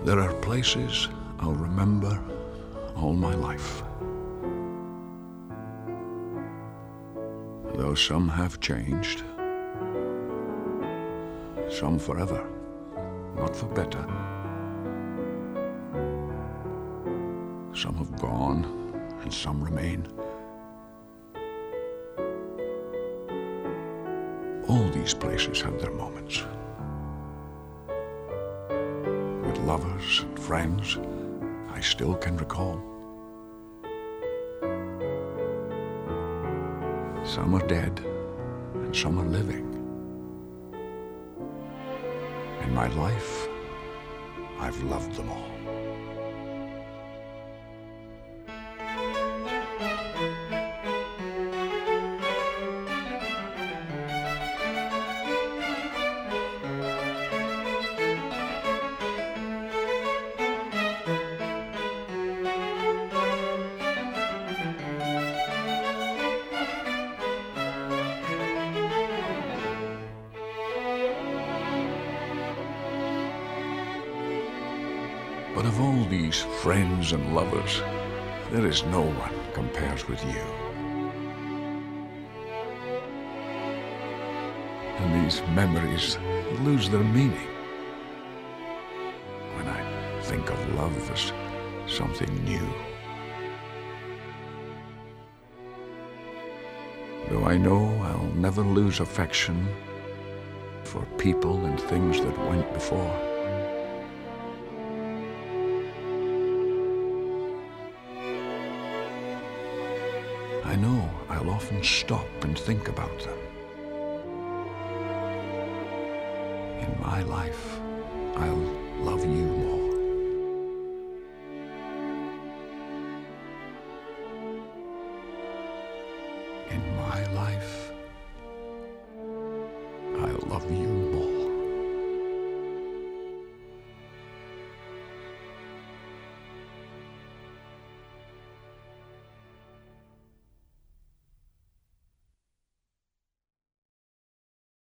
There are places I'll remember all my life. Though some have changed, some forever, not for better. Some have gone and some remain. All these places have their moments. With lovers and friends I still can recall. Some are dead and some are living. In my life, I've loved them all. But of all these friends and lovers, there is no one compares with you. And these memories lose their meaning when I think of love as something new. Though I know I'll never lose affection for people and things that went before. I know I'll often stop and think about them. In my life, I'll love you more. In my life, I'll love you